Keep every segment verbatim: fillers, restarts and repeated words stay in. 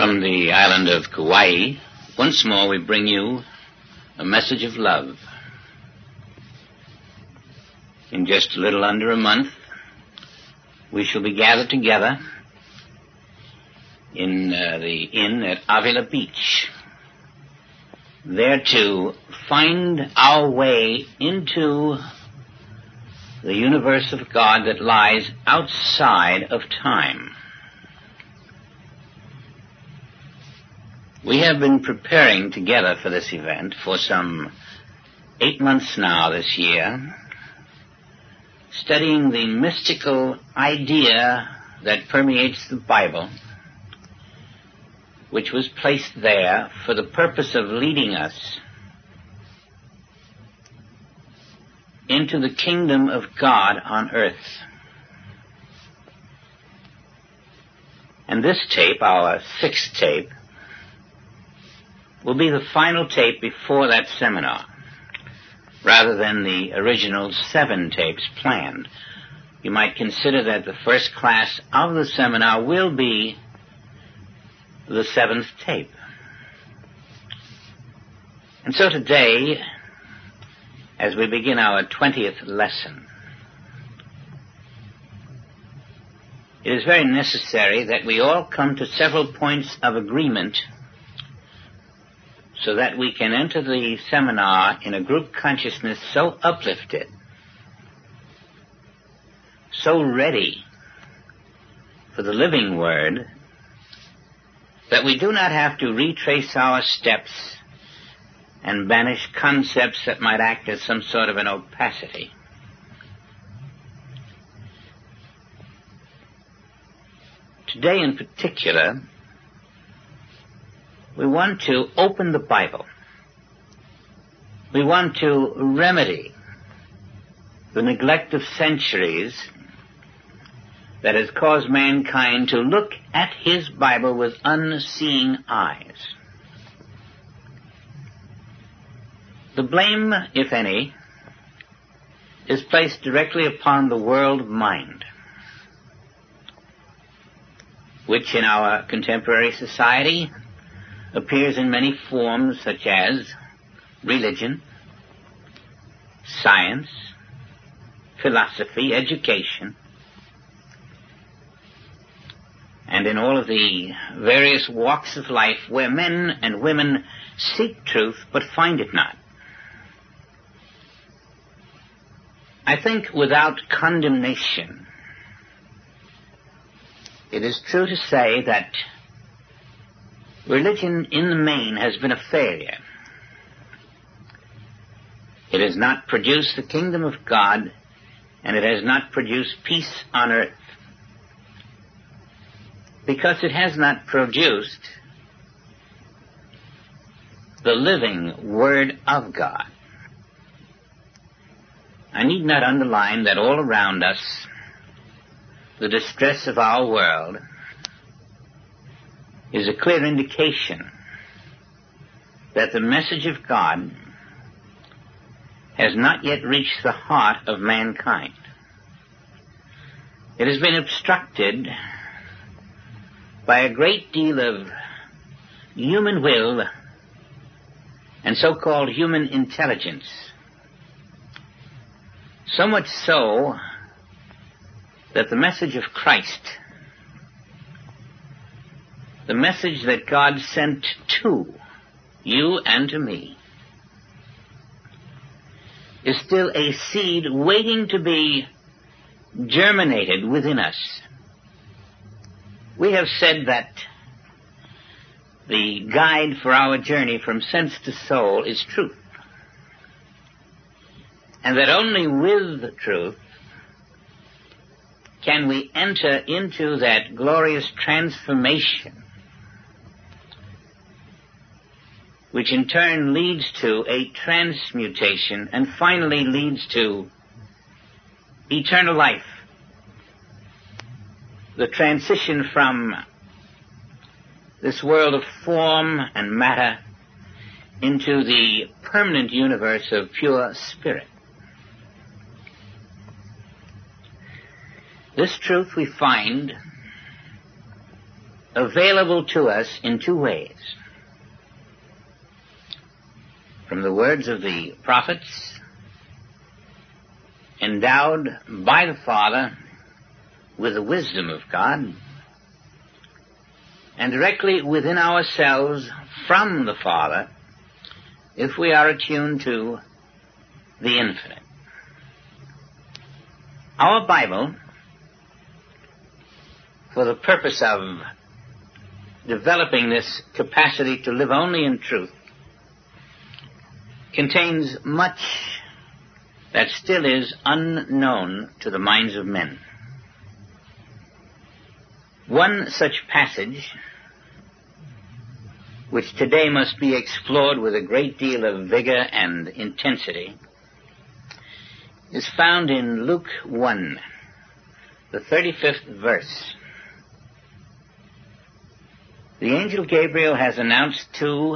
From the island of Kauai, once more we bring you a message of love. In just a little under a month, we shall be gathered together in uh, the inn at Avila Beach, there to find our way into the universe of God that lies outside of time. We have been preparing together for this event for some eight months now this year, studying the mystical idea that permeates the Bible, which was placed there for the purpose of leading us into the kingdom of God on earth. And this tape, our sixth tape, will be the final tape before that seminar, rather than the original seven tapes planned. You might consider that the first class of the seminar will be the seventh tape. And so today, as we begin our twentieth lesson, it is very necessary that we all come to several points of agreement so that we can enter the seminar in a group consciousness so uplifted, so ready for the living word, that we do not have to retrace our steps and banish concepts that might act as some sort of an opacity. Today in particular, we want to open the Bible. We want to remedy the neglect of centuries that has caused mankind to look at his Bible with unseeing eyes. The blame, if any, is placed directly upon the world mind, which in our contemporary society appears in many forms such as religion, science, philosophy, education, and in all of the various walks of life where men and women seek truth but find it not. I think without condemnation, it is true to say that religion in the main has been a failure. It has not produced the kingdom of God, and it has not produced peace on earth, because it has not produced the living Word of God. I need not underline that all around us, the distress of our world is a clear indication that the message of God has not yet reached the heart of mankind. It has been obstructed by a great deal of human will and so-called human intelligence. So much so that the message of Christ, the message that God sent to you and to me, is still a seed waiting to be germinated within us. We have said that the guide for our journey from sense to soul is truth, and that only with truth can we enter into that glorious transformation which in turn leads to a transmutation and finally leads to eternal life. The transition from this world of form and matter into the permanent universe of pure spirit. This truth we find available to us in two ways. From the words of the prophets, endowed by the Father with the wisdom of God, and directly within ourselves from the Father, if we are attuned to the infinite. Our Bible, for the purpose of developing this capacity to live only in truth, contains much that still is unknown to the minds of men. One such passage, which today must be explored with a great deal of vigor and intensity, is found in Luke one, the thirty-fifth verse. The angel Gabriel has announced to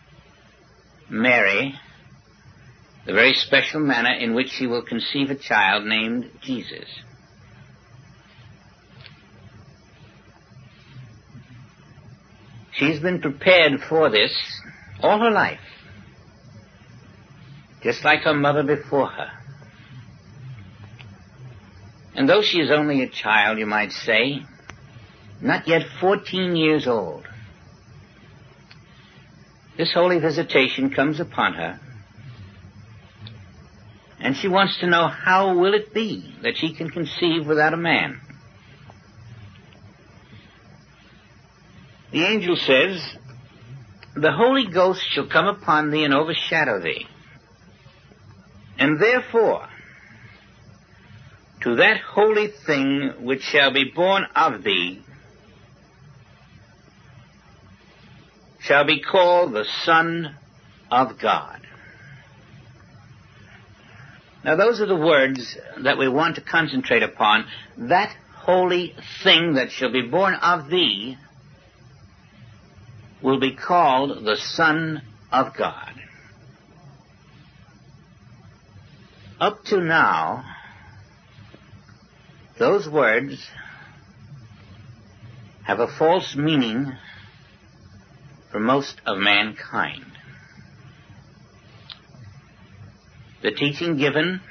Mary the very special manner in which she will conceive a child named Jesus. She's been prepared for this all her life, just like her mother before her. And though she is only a child, you might say, not yet fourteen years old, this holy visitation comes upon her, and she wants to know how will it be that she can conceive without a man. The angel says, "The Holy Ghost shall come upon thee and overshadow thee, and therefore to that holy thing which shall be born of thee shall be called the Son of God." Now those are the words that we want to concentrate upon. That holy thing that shall be born of thee will be called the Son of God. Up to now, those words have a false meaning for most of mankind. The teaching given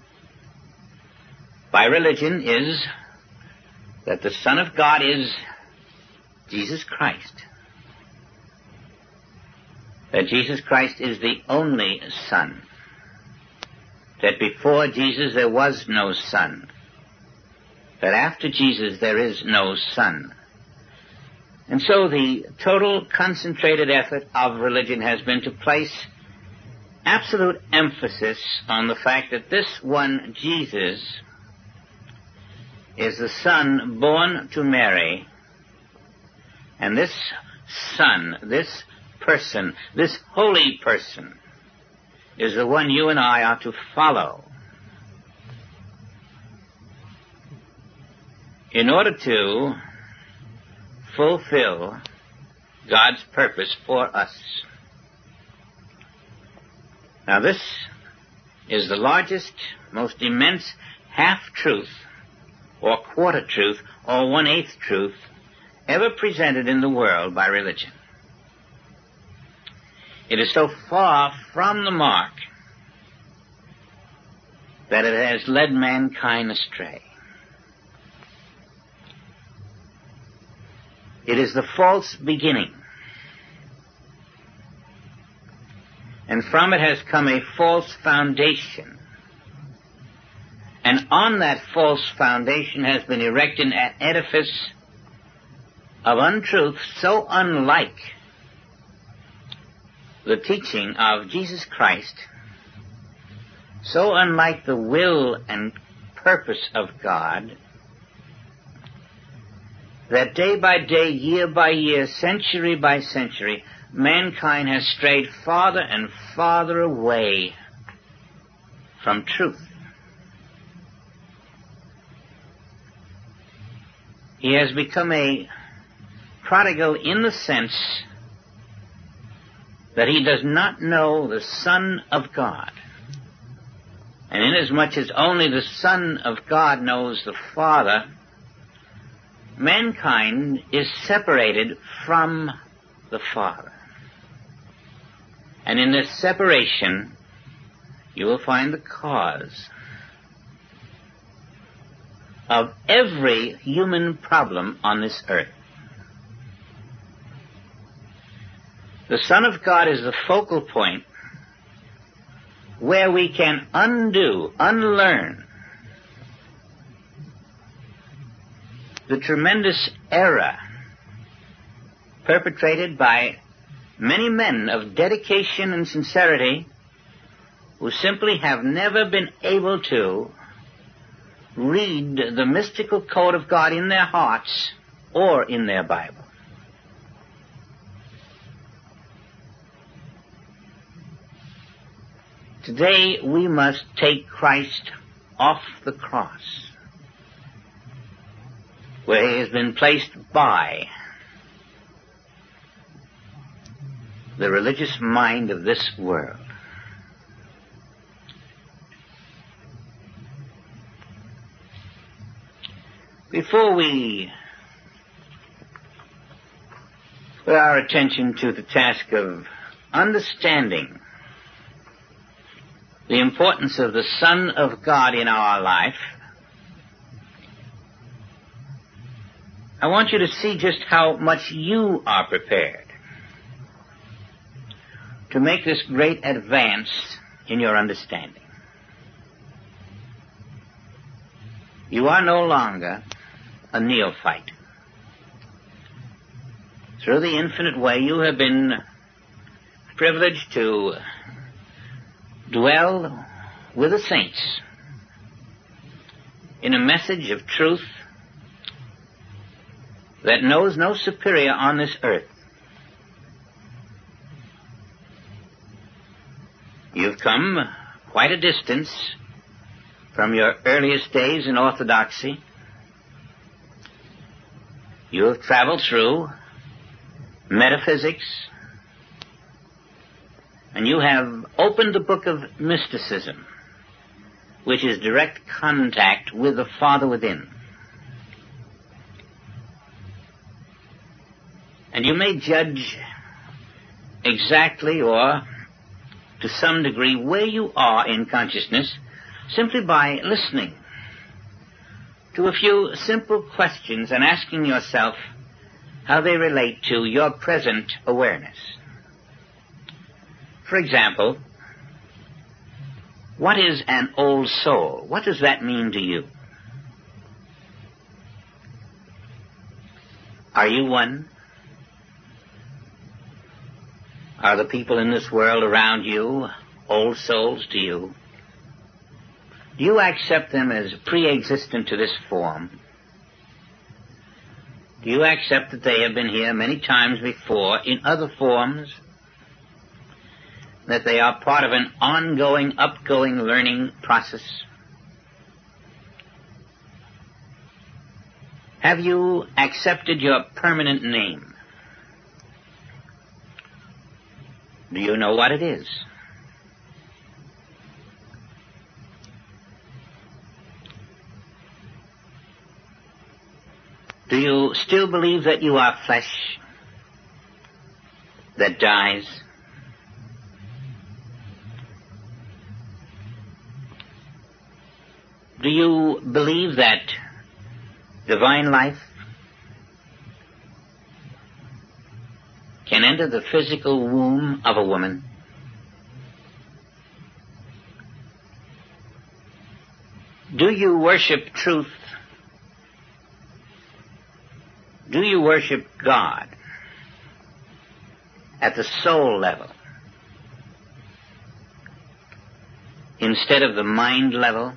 by religion is that the Son of God is Jesus Christ, that Jesus Christ is the only Son, that before Jesus there was no Son, that after Jesus there is no Son. And so the total concentrated effort of religion has been to place absolute emphasis on the fact that this one Jesus is the Son born to Mary, and this Son, this person, this holy person, is the one you and I are to follow in order to fulfill God's purpose for us. Now this is the largest, most immense half-truth, or quarter-truth, or one-eighth truth ever presented in the world by religion. It is so far from the mark that it has led mankind astray. It is the false beginning, and from it has come a false foundation, and on that false foundation has been erected an edifice of untruth so unlike the teaching of Jesus Christ, so unlike the will and purpose of God, that day by day, year by year, century by century, mankind has strayed farther and farther away from truth. He has become a prodigal in the sense that he does not know the Son of God. And inasmuch as only the Son of God knows the Father, mankind is separated from the Father. And in this separation, you will find the cause of every human problem on this earth. The Son of God is the focal point where we can undo, unlearn the tremendous error perpetrated by many men of dedication and sincerity who simply have never been able to read the mystical code of God in their hearts or in their Bible. Today we must take Christ off the cross, where he has been placed by the religious mind of this world. Before we put our attention to the task of understanding the importance of the Son of God in our life, I want you to see just how much you are prepared to make this great advance in your understanding. You are no longer a neophyte. Through the infinite way, you have been privileged to dwell with the saints in a message of truth that knows no superior on this earth. You've come quite a distance from your earliest days in orthodoxy. You have traveled through metaphysics, and you have opened the book of mysticism, which is direct contact with the Father within. And you may judge exactly or to some degree where you are in consciousness simply by listening to a few simple questions and asking yourself how they relate to your present awareness. For example, what is an old soul? What does that mean to you? Are you one? Are the people in this world around you old souls to you? Do you accept them as pre-existent to this form? Do you accept that they have been here many times before in other forms? That they are part of an ongoing, upgoing learning process? Have you accepted your permanent name? Do you know what it is? Do you still believe that you are flesh that dies? Do you believe that divine life can enter the physical womb of a woman? Do you worship truth? Do you worship God at the soul level instead of the mind level?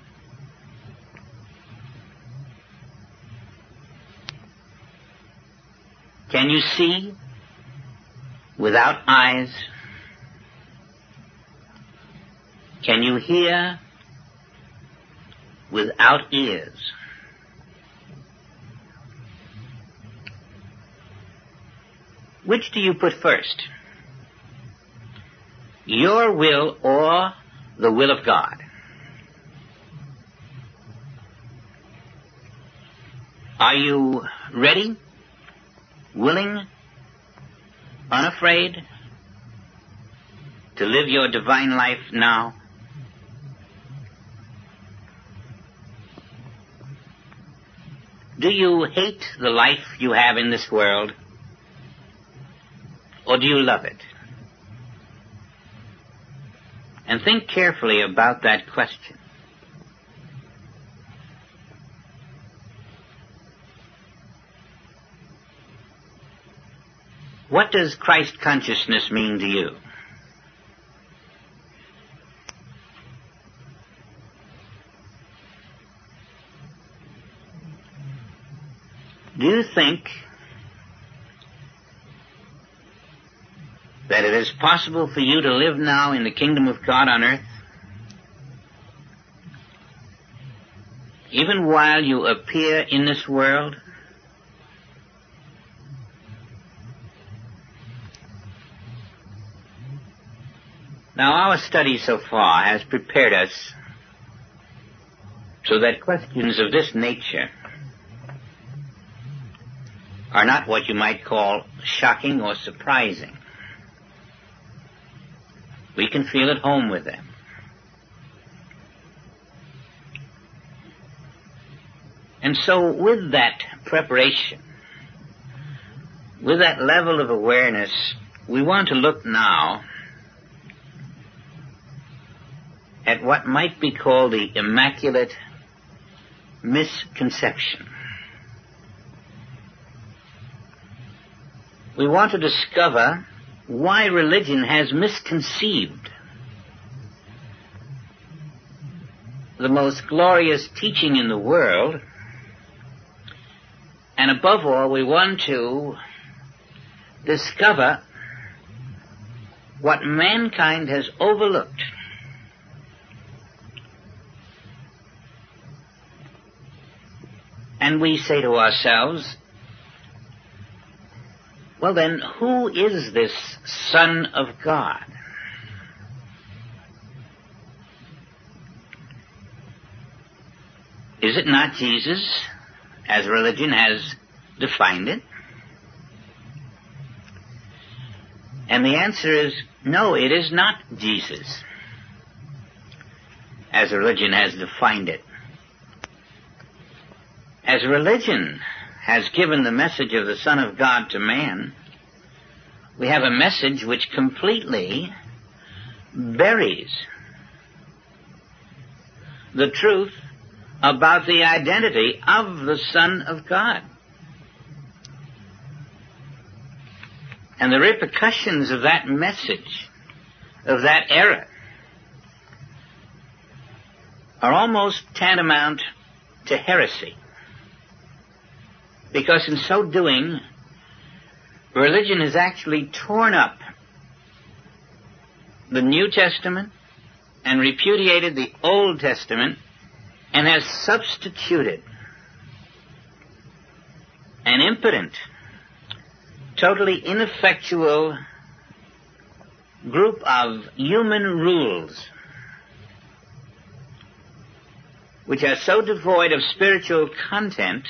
Can you see without eyes? Can you hear without ears? Which do you put first? Your will or the will of God? Are Are you ready, willing, unafraid to live your divine life now? Do you hate the life you have in this world, or do you love it? And think carefully about that question. What does Christ consciousness mean to you? Do you think that it is possible for you to live now in the kingdom of God on earth, even while you appear in this world? Now, our study so far has prepared us so that questions of this nature are not what you might call shocking or surprising. We can feel at home with them. And so with that preparation, with that level of awareness, we want to look now at what might be called the immaculate misconception. We want to discover why religion has misconceived the most glorious teaching in the world, and above all, we want to discover what mankind has overlooked. And we say to ourselves, well then, who is this Son of God? Is it not Jesus, as religion has defined it? And the answer is, no, it is not Jesus, as religion has defined it. As religion has given the message of the Son of God to man, we have a message which completely buries the truth about the identity of the Son of God. And the repercussions of that message, of that error, are almost tantamount to heresy. Because in so doing, religion has actually torn up the New Testament and repudiated the Old Testament and has substituted an impotent, totally ineffectual group of human rules which are so devoid of spiritual content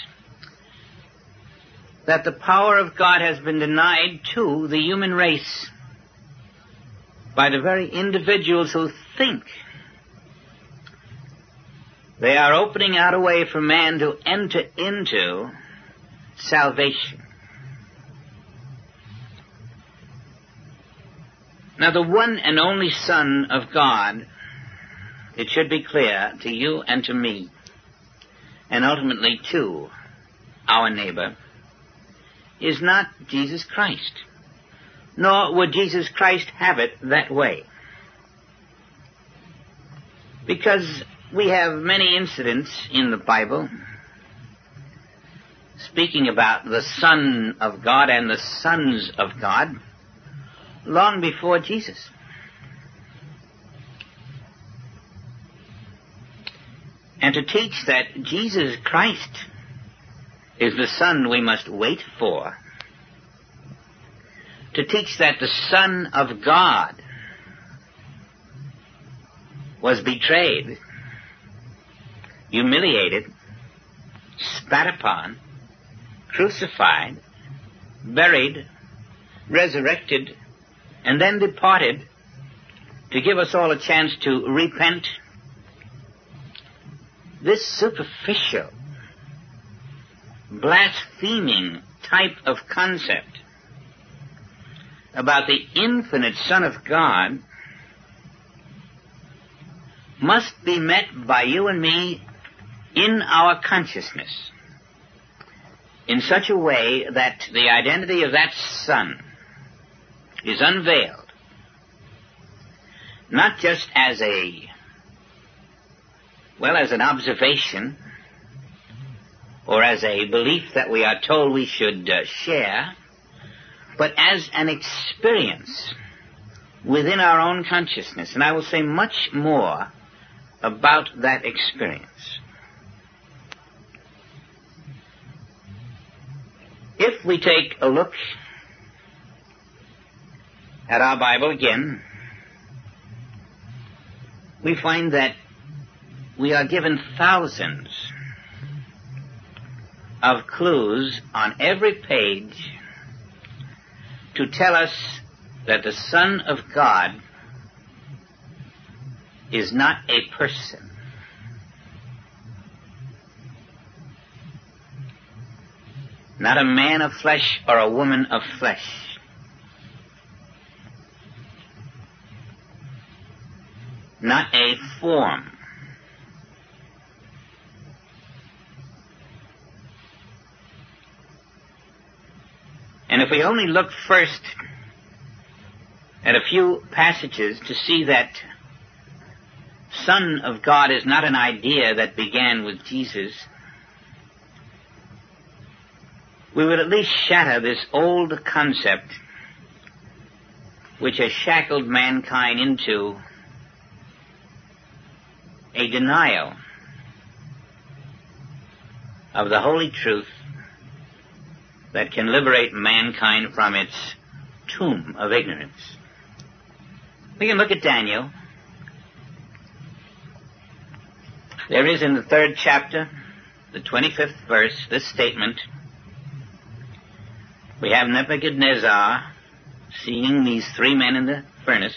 that the power of God has been denied to the human race by the very individuals who think they are opening out a way for man to enter into salvation. Now, the one and only Son of God, it should be clear to you and to me, and ultimately to our neighbor, is not Jesus Christ. Nor would Jesus Christ have it that way. Because we have many incidents in the Bible speaking about the Son of God and the sons of God long before Jesus. And to teach that Jesus Christ is the Son we must wait for, to teach that the Son of God was betrayed, humiliated, spat upon, crucified, buried, resurrected, and then departed to give us all a chance to repent, this superficial, blaspheming type of concept about the infinite Son of God must be met by you and me in our consciousness in such a way that the identity of that Son is unveiled, not just as a, well, as an observation or as a belief that we are told we should uh, share, but as an experience within our own consciousness. And I will say much more about that experience. If we take a look at our Bible again, we find that we are given thousands of clues on every page to tell us that the Son of God is not a person. Not a man of flesh or a woman of flesh. Not a form. And if we only look first at a few passages to see that Son of God is not an idea that began with Jesus, we would at least shatter this old concept which has shackled mankind into a denial of the holy truth that can liberate mankind from its tomb of ignorance. We can look at Daniel. There is in the third chapter, the twenty-fifth verse, this statement. We have Nebuchadnezzar seeing these three men in the furnace.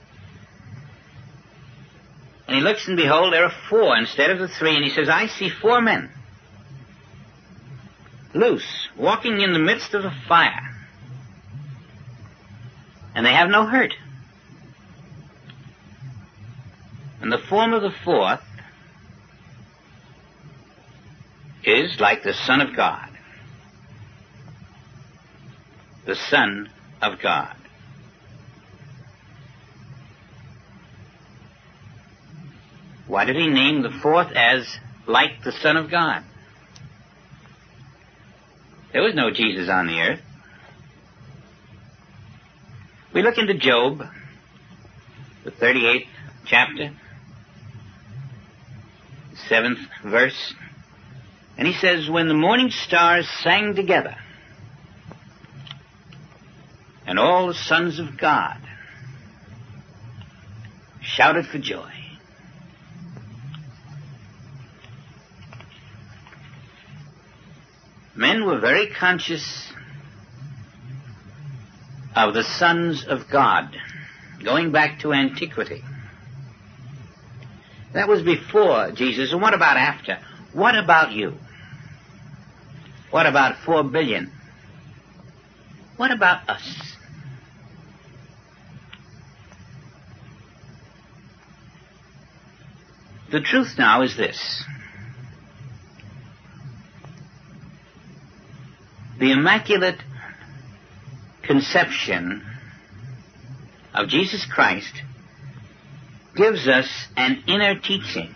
And he looks, and behold, there are four instead of the three, and he says, I see four men, loose, walking in the midst of the fire, and they have no hurt. And the form of the fourth is like the Son of God. The Son of God. Why did he name the fourth as like the Son of God? There was no Jesus on the earth. We look into Job, the thirty-eighth chapter, seventh verse, and he says, when the morning stars sang together, and all the sons of God shouted for joy. Men were very conscious of the sons of God, going back to antiquity. That was before Jesus. And what about after? What about you? What about four billion? What about us? The truth now is this. The Immaculate Conception of Jesus Christ gives us an inner teaching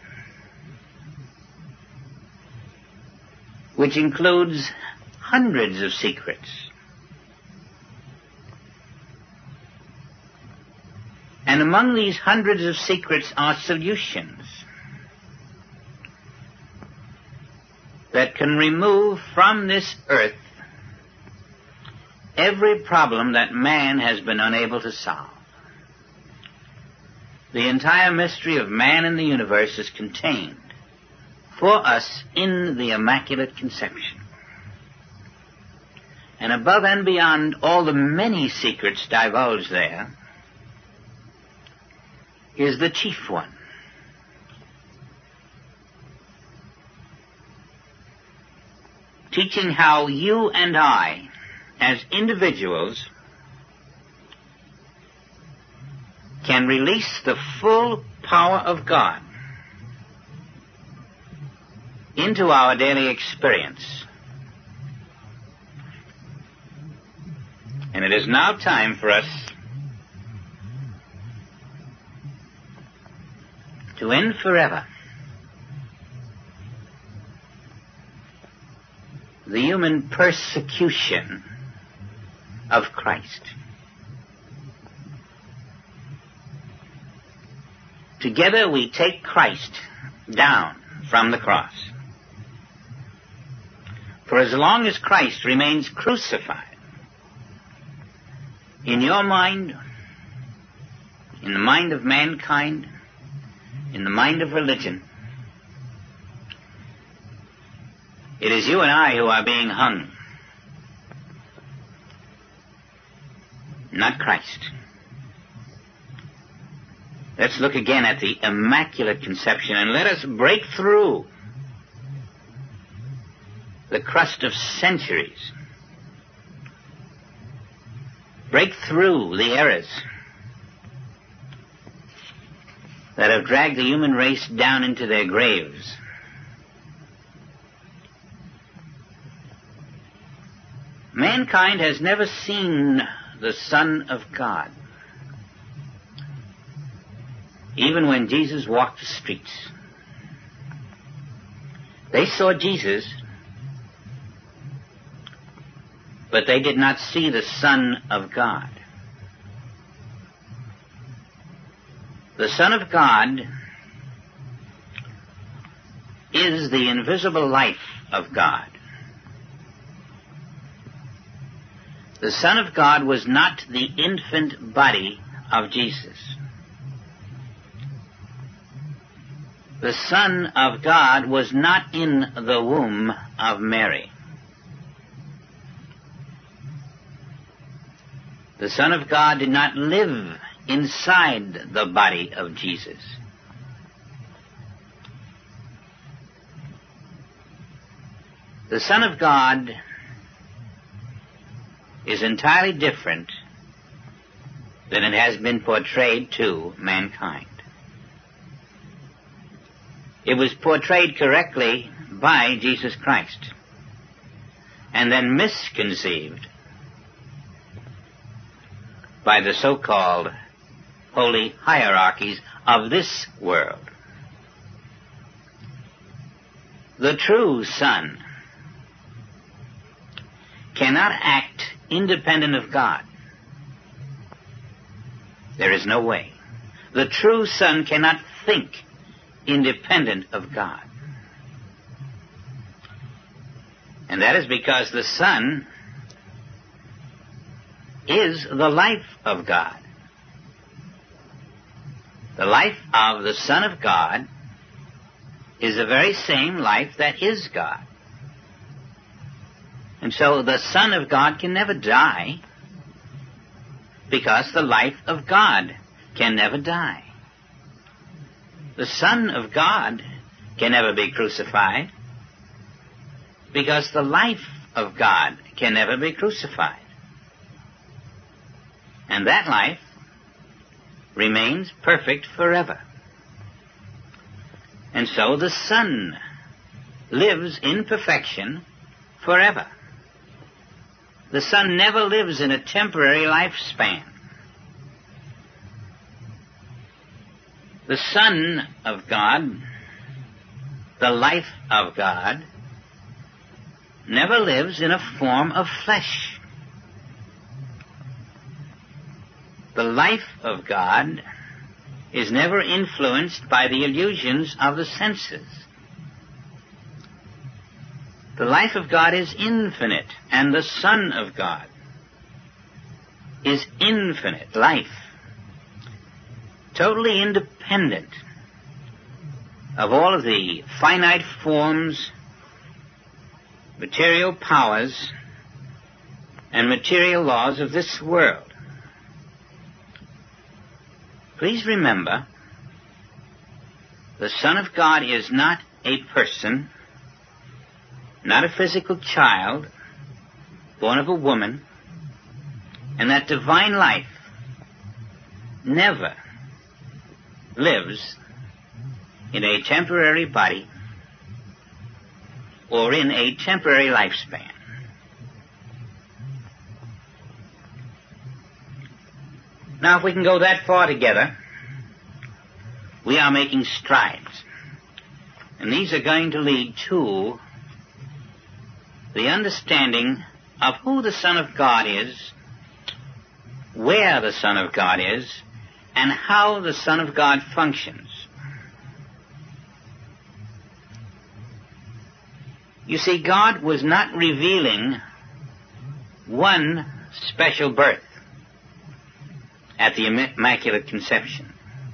which includes hundreds of secrets. And among these hundreds of secrets are solutions that can remove from this earth every problem that man has been unable to solve. The entire mystery of man and the universe is contained for us in the Immaculate Conception. And above and beyond all the many secrets divulged there is the chief one. Teaching how you and I, as individuals, can release the full power of God into our daily experience. And it is now time for us to end forever the human persecution of Christ. Together we take Christ down from the cross. For as long as Christ remains crucified, in your mind, in the mind of mankind, in the mind of religion, it is you and I who are being hung, not Christ. Let's look again at the Immaculate Conception and let us break through the crust of centuries. Break through the errors that have dragged the human race down into their graves. Mankind has never seen the Son of God. Even when Jesus walked the streets, they saw Jesus, but they did not see the Son of God. The Son of God is the invisible life of God. The Son of God was not the infant body of Jesus. The Son of God was not in the womb of Mary. The Son of God did not live inside the body of Jesus. The Son of God is entirely different than it has been portrayed to mankind. It was portrayed correctly by Jesus Christ and then misconceived by the so-called holy hierarchies of this world. The true Son cannot act independent of God. There is no way. The true Son cannot think independent of God. And that is because the Son is the life of God. The life of the Son of God is the very same life that is God. And so the Son of God can never die because the life of God can never die. The Son of God can never be crucified because the life of God can never be crucified. And that life remains perfect forever. And so the Son lives in perfection forever. The Son never lives in a temporary lifespan. The Son of God, the life of God, never lives in a form of flesh. The life of God is never influenced by the illusions of the senses. The life of God is infinite, and the Son of God is infinite life, totally independent of all of the finite forms, material powers and material laws of this world. Please remember, the Son of God is not a person, not a physical child, born of a woman, and that divine life never lives in a temporary body or in a temporary lifespan. Now, if we can go that far together, we are making strides. And these are going to lead to the understanding of who the Son of God is, where the Son of God is, and how the Son of God functions. You see, God was not revealing one special birth at the Immaculate Conception.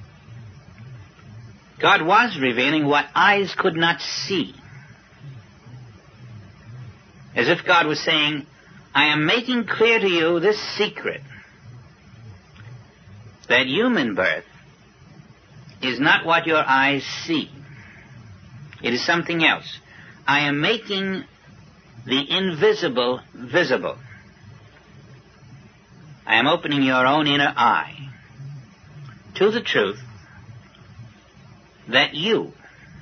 God was revealing what eyes could not see. As if God was saying, I am making clear to you this secret, that human birth is not what your eyes see. It is something else. I am making the invisible visible. I am opening your own inner eye to the truth that you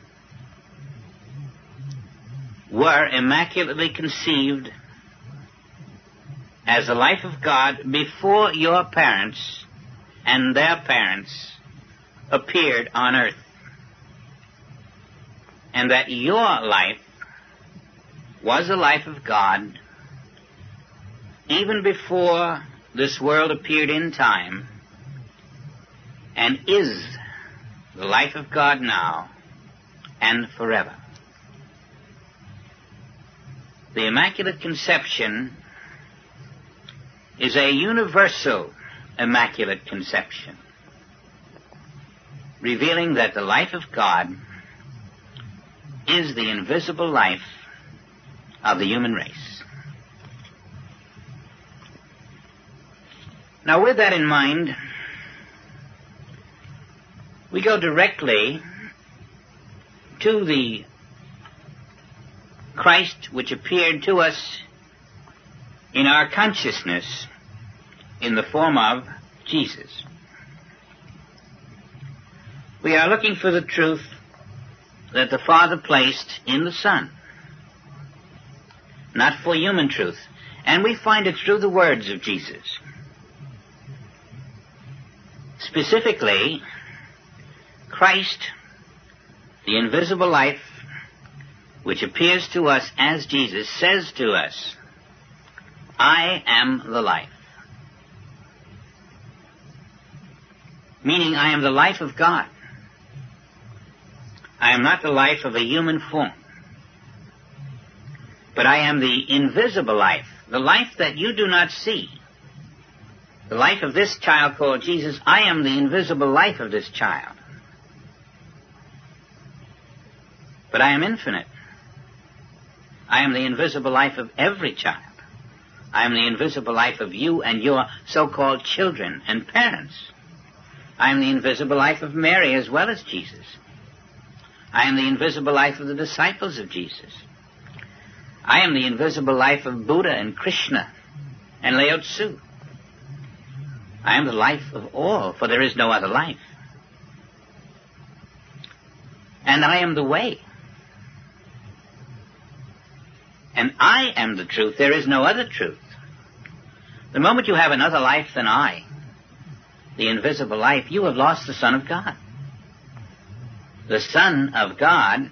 were immaculately conceived as the life of God before your parents and their parents appeared on earth, and that your life was the life of God even before this world appeared in time, and is the life of God now and forever. The Immaculate Conception is a universal Immaculate Conception, revealing that the life of God is the invisible life of the human race. Now, with that in mind, we go directly to the Christ which appeared to us in our consciousness in the form of Jesus. We are looking for the truth that the Father placed in the Son, not for human truth, and we find it through the words of Jesus. Specifically, Christ, the invisible life, which appears to us as Jesus, says to us, I am the life. Meaning, I am the life of God. I am not the life of a human form, but I am the invisible life, the life that you do not see. The life of this child called Jesus, I am the invisible life of this child. But I am infinite. I am the invisible life of every child. I am the invisible life of you and your so-called children and parents. I am the invisible life of Mary as well as Jesus. I am the invisible life of the disciples of Jesus. I am the invisible life of Buddha and Krishna and Lao Tzu. I am the life of all, for there is no other life. And I am the way. And I am the truth. There is no other truth. The moment you have another life than I, the invisible life, you have lost the Son of God. The Son of God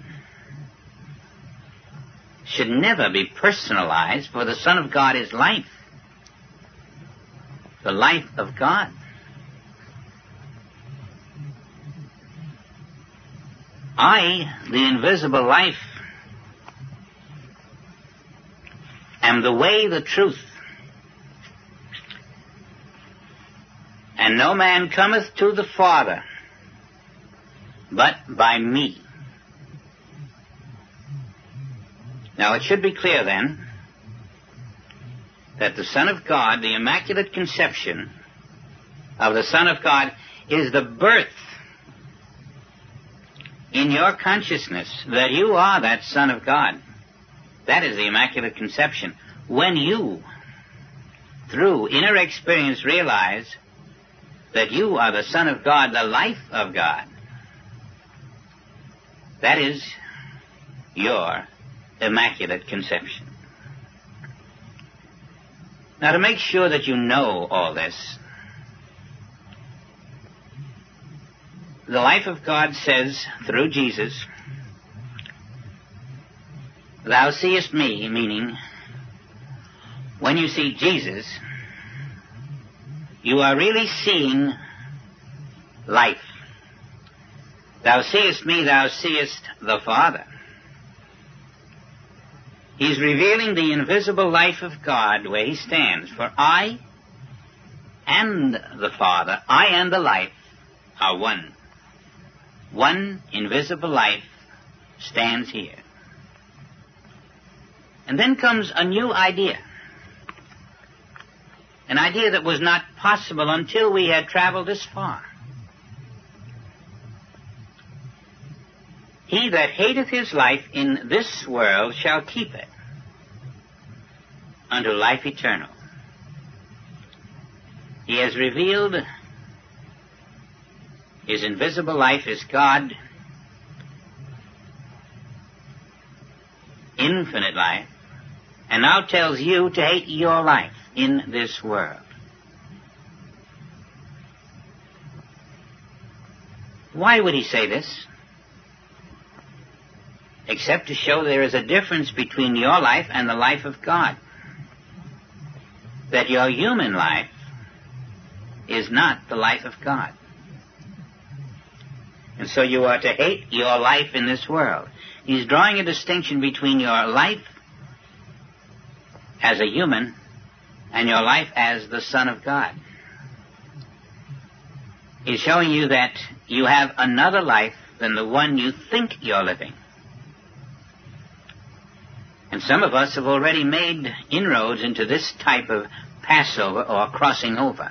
should never be personalized, for the Son of God is life. The life of God. I, the invisible life, am the way, the truth. And no man cometh to the Father but by me. Now it should be clear then that the Son of God, the Immaculate Conception of the Son of God, is the birth in your consciousness that you are that Son of God. That is the Immaculate Conception. When you, through inner experience, realize that you are the Son of God, the life of God, that is your Immaculate Conception. Now, to make sure that you know all this, the life of God says, through Jesus, "Thou seest me," meaning, when you see Jesus, you are really seeing life. "Thou seest me, thou seest the Father." He's revealing the invisible life of God where he stands. For I and the Father, I and the life, are one. One invisible life stands here. And then comes a new idea. An idea that was not possible until we had traveled this far. "He that hateth his life in this world shall keep it unto life eternal." He has revealed his invisible life as God, infinite life, and now tells you to hate your life in this world. Why would he say this? Except to show there is a difference between your life and the life of God. That your human life is not the life of God. And so you are to hate your life in this world. He's drawing a distinction between your life as a human and your life as the Son of God. He's showing you that you have another life than the one you think you're living. And some of us have already made inroads into this type of Passover or crossing over.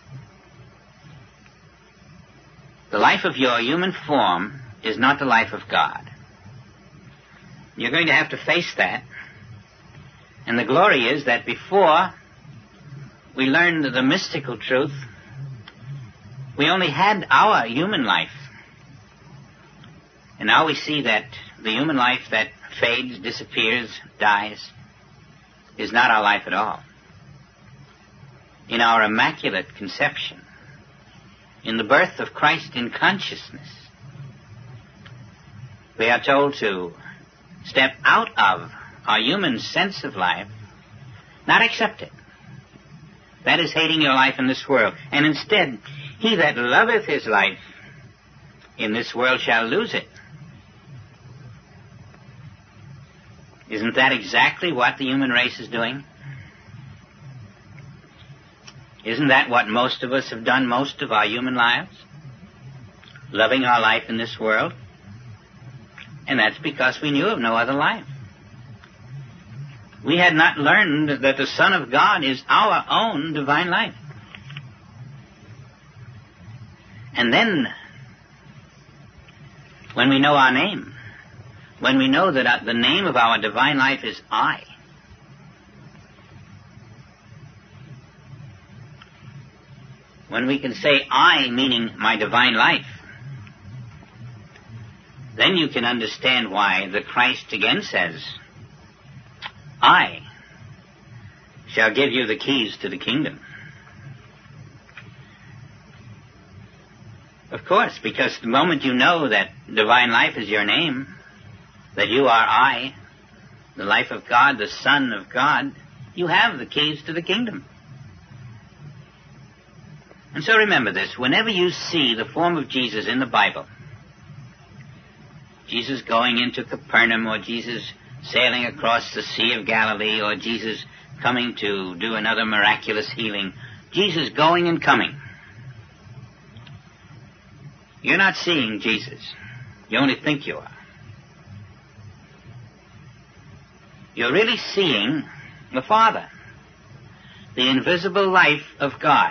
The life of your human form is not the life of God. You're going to have to face that. And the glory is that before we learned the mystical truth, we only had our human life. And now we see that the human life that fades, disappears, dies, is not our life at all. In our Immaculate Conception, in the birth of Christ in consciousness, we are told to step out of our human sense of life, not accept it. That is hating your life in this world. And instead, he that loveth his life in this world shall lose it. Isn't that exactly what the human race is doing? Isn't that what most of us have done most of our human lives? Loving our life in this world? And that's because we knew of no other life. We had not learned that the Son of God is our own divine life. And then, when we know our name, when we know that the name of our divine life is I, when we can say I, meaning my divine life, then you can understand why the Christ again says, I shall give you the keys to the kingdom. Of course, because the moment you know that divine life is your name, that you are I, the life of God, the Son of God, you have the keys to the kingdom. And so remember this, whenever you see the form of Jesus in the Bible, Jesus going into Capernaum, or Jesus sailing across the Sea of Galilee, or Jesus coming to do another miraculous healing, Jesus going and coming, you're not seeing Jesus. You only think you are. You're really seeing the Father. the invisible life of God.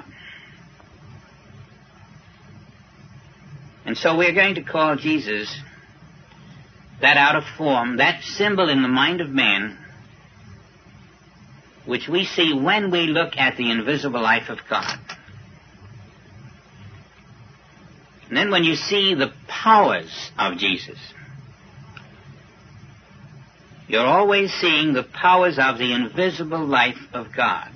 And so we're going to call Jesus that out of form, that symbol in the mind of man, which we see when we look at the invisible life of God. And then when you see the powers of Jesus, you're always seeing the powers of the invisible life of God.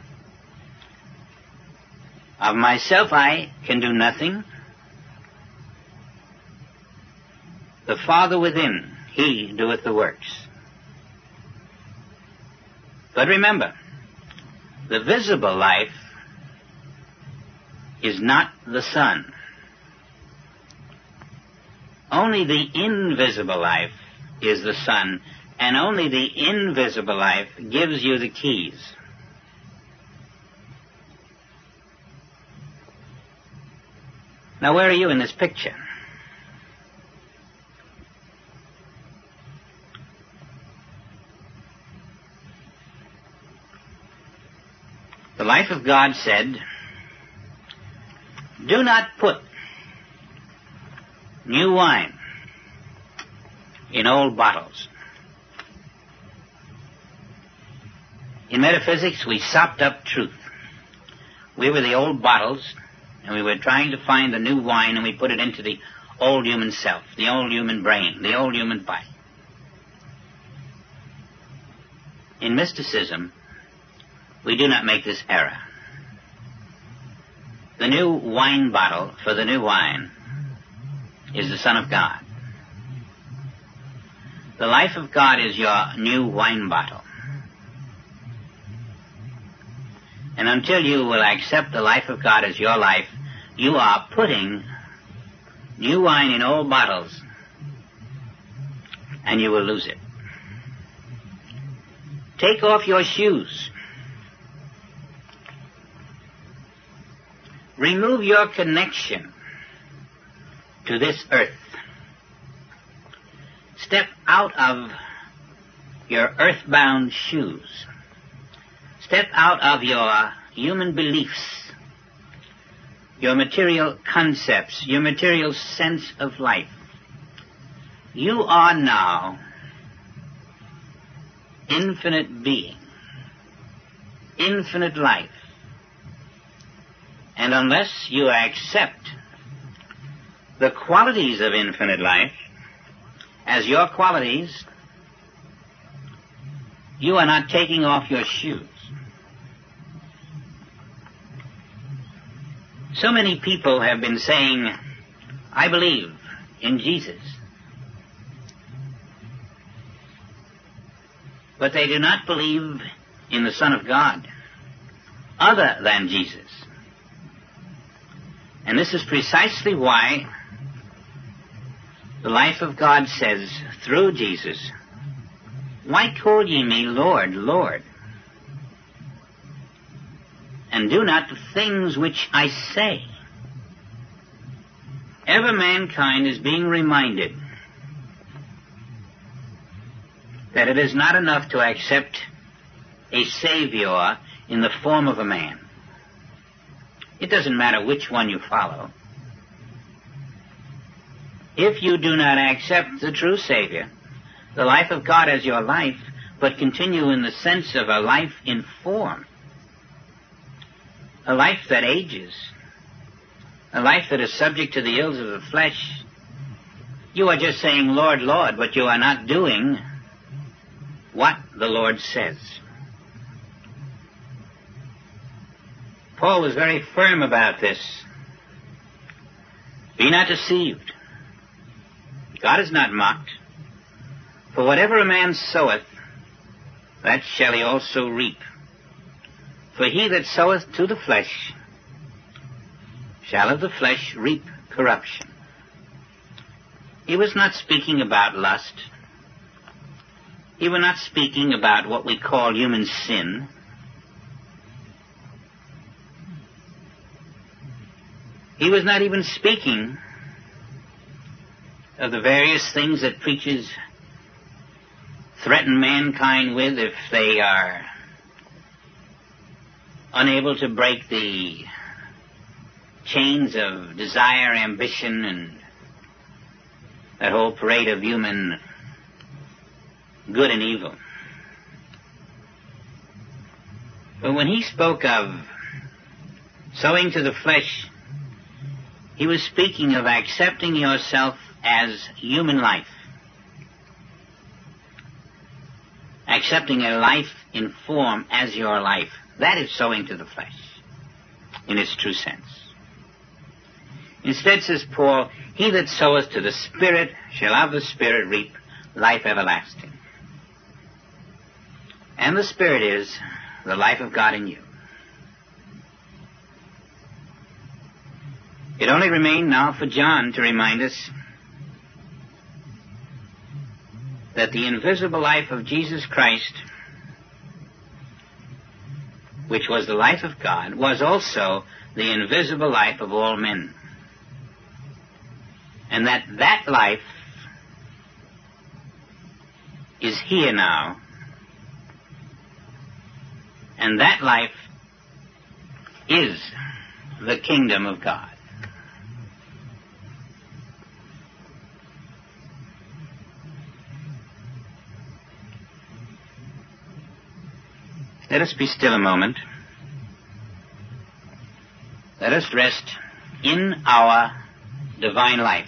Of myself I can do nothing. The Father within, He doeth the works. But remember, the visible life is not the Son. Only the invisible life is the Son, and only the invisible life gives you the keys. Now, where are you in this picture? The life of God said, "Do not put new wine in old bottles." In metaphysics, we sopped up truth. We were the old bottles, and we were trying to find the new wine, and we put it into the old human self, the old human brain, the old human body. In mysticism, we do not make this error. The new wine bottle for the new wine is the Son of God. The life of God is your new wine bottle. And until you will accept the life of God as your life, you are putting new wine in old bottles, and you will lose it. Take off your shoes. Remove your connection to this earth. Step out of your earthbound shoes. Step out of your human beliefs, your material concepts, your material sense of life. You are now infinite being, infinite life. And unless you accept the qualities of infinite life as your qualities, you are not taking off your shoes. So many people have been saying, "I believe in Jesus," but they do not believe in the Son of God other than Jesus. And this is precisely why the life of God says through Jesus, "Why call ye me Lord, Lord, and do not the things which I say?" Ever mankind is being reminded that it is not enough to accept a Savior in the form of a man. It doesn't matter which one you follow. If you do not accept the true Savior, the life of God as your life, but continue in the sense of a life in form, a life that ages, a life that is subject to the ills of the flesh, you are just saying, "Lord, Lord," but you are not doing what the Lord says. Paul was very firm about this. Be not deceived. God is not mocked. For whatever a man soweth, that shall he also reap. For he that soweth to the flesh shall of the flesh reap corruption. He was not speaking about lust. He was not speaking about what we call human sin. He was not even speaking of the various things that preachers threaten mankind with if they are unable to break the chains of desire, ambition, and that whole parade of human good and evil. But when he spoke of sowing to the flesh, he was speaking of accepting yourself as human life, accepting a life in form as your life. That is sowing to the flesh in its true sense. Instead, says Paul, he that soweth to the Spirit shall of the Spirit reap life everlasting. And the Spirit is the life of God in you. It only remained now for John to remind us that the invisible life of Jesus Christ, which was the life of God, was also the invisible life of all men. And that that life is here now. And that life is the kingdom of God. Let us be still a moment. Let us rest in our divine life,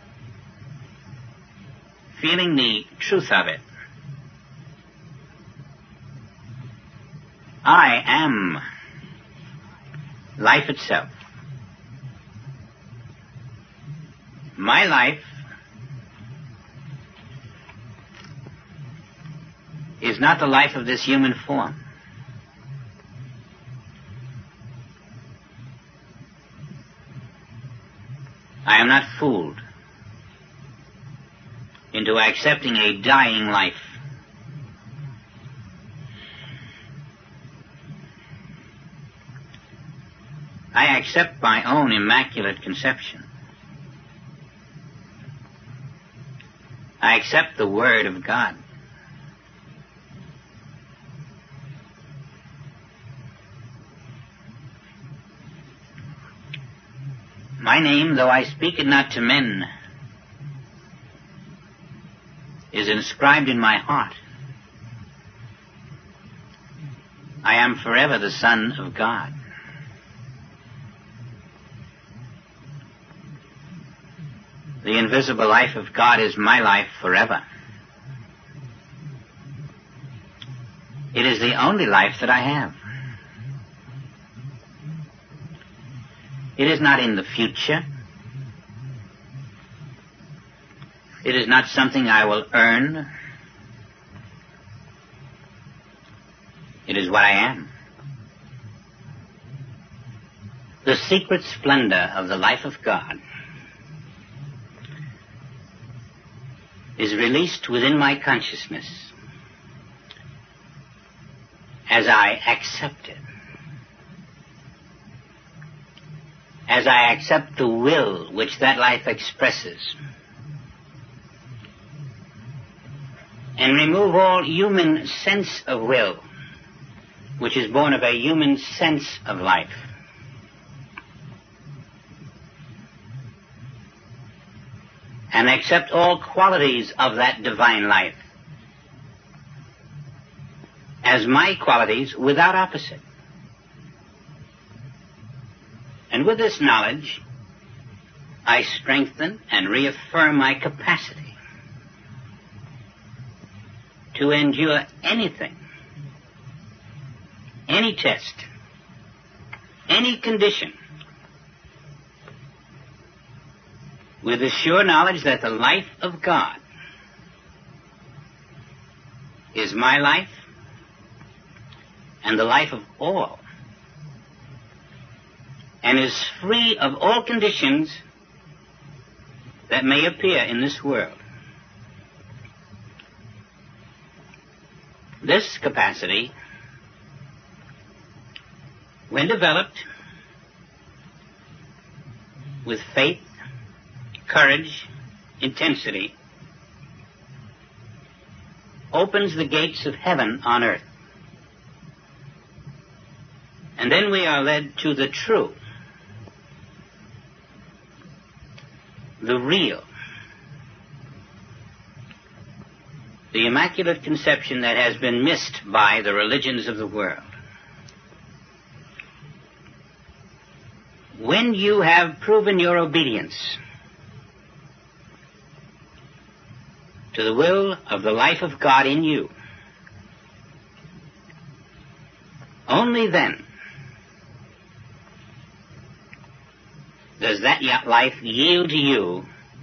feeling the truth of it. I am life itself. My life is not the life of this human form. I am not fooled into accepting a dying life. I accept my own immaculate conception. I accept the Word of God. My name, though I speak it not to men, is inscribed in my heart. I am forever the Son of God. The invisible life of God is my life forever. It is the only life that I have. It is not in the future. It is not something I will earn. It is what I am. The secret splendor of the life of God is released within my consciousness as I accept it. As I accept the will which that life expresses, and remove all human sense of will, which is born of a human sense of life. And accept all qualities of that divine life as my qualities without opposite. And with this knowledge, I strengthen and reaffirm my capacity to endure anything, any test, any condition, with the sure knowledge that the life of God is my life and the life of all, and is free of all conditions that may appear in this world. This capacity, when developed with faith, courage, intensity, opens the gates of heaven on earth. And then we are led to the true, the real, the Immaculate Conception that has been missed by the religions of the world. When you have proven your obedience to the will of the life of God in you, only then does that life yield to you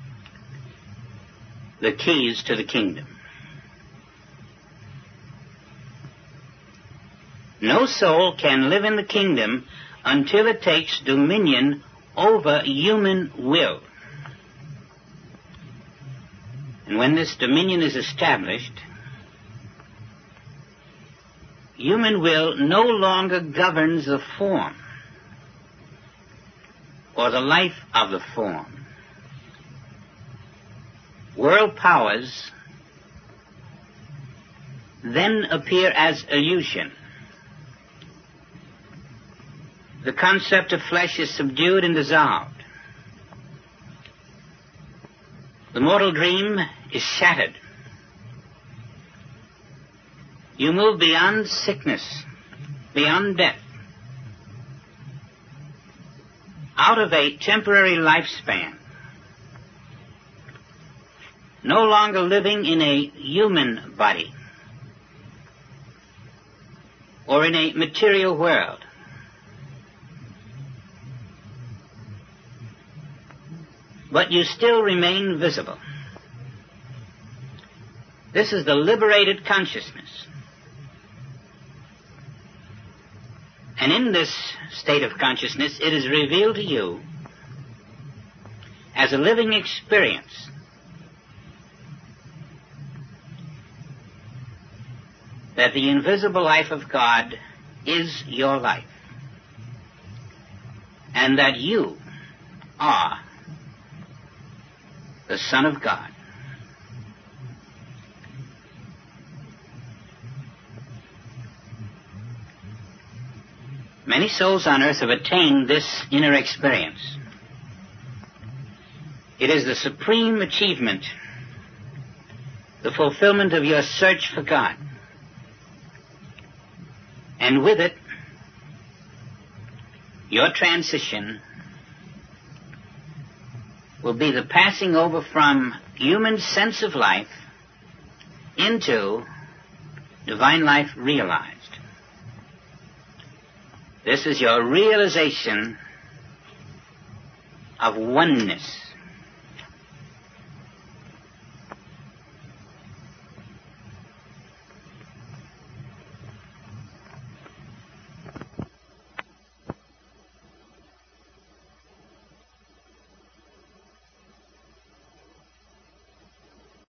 the keys to the kingdom. No soul can live in the kingdom until it takes dominion over human will. And when this dominion is established, human will no longer governs the form or the life of the form. World powers then appear as illusion. The concept of flesh is subdued and dissolved. The mortal dream is shattered. You move beyond sickness, beyond death, out of a temporary lifespan, no longer living in a human body or in a material world. But you still remain visible. This is the liberated consciousness. And in this state of consciousness, it is revealed to you as a living experience that the invisible life of God is your life, and that you are the Son of God. Many souls on earth have attained this inner experience. It is the supreme achievement, the fulfillment of your search for God. And with it, your transition will be the passing over from human sense of life into divine life realized. This is your realization of oneness